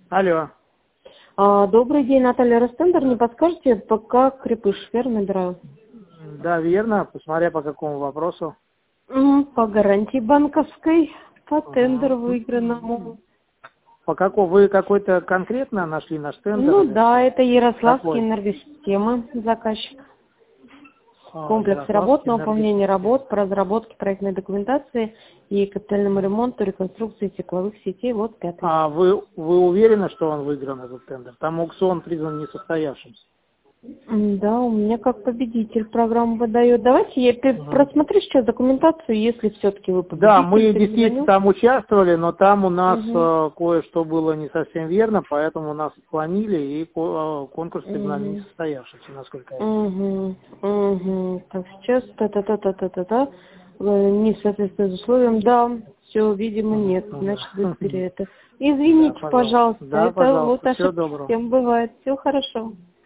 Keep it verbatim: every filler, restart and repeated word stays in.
Алло. А, добрый день, Наталья Ростендер. Не подскажете, пока Крепыш, верно набираю? Да, верно. Посмотря по какому вопросу. М, По гарантии банковской, по тендеру Ага. выигранному. По какому? Вы какой-то конкретно нашли наш тендер? Ну Или да, это Ярославские какой? энергосистемы, заказчик. А, Комплекс работ Ярославский на выполнение энергосистем. работ по разработке проектной документации и капитальному ремонту, реконструкции тепловых сетей. Вот пятый. А вы, вы уверены, что он выигран, этот тендер? Там аукцион признан несостоявшимся. М, Да, у меня как победитель программу выдает. Давайте я пе- Ага. просмотрю сейчас документацию, если все-таки вы Да, победитель, мы действительно перезвоню. там участвовали, но там у нас Угу. э, кое-что было не совсем верно, поэтому нас отклонили, и ко- э, конкурс признали Угу. несостоявшимся, насколько я знаю. Угу. Угу. Так, сейчас та-та-та-та-та-та-та. Э, Не соответствует условиям. Да, все, видимо, Мгм, нет. Значит, да. выбери это. Да, Извините, пожалуйста. пожалуйста, Да, это вот пожалуйста. Всего ошибка доброго. всем бывает. Все хорошо.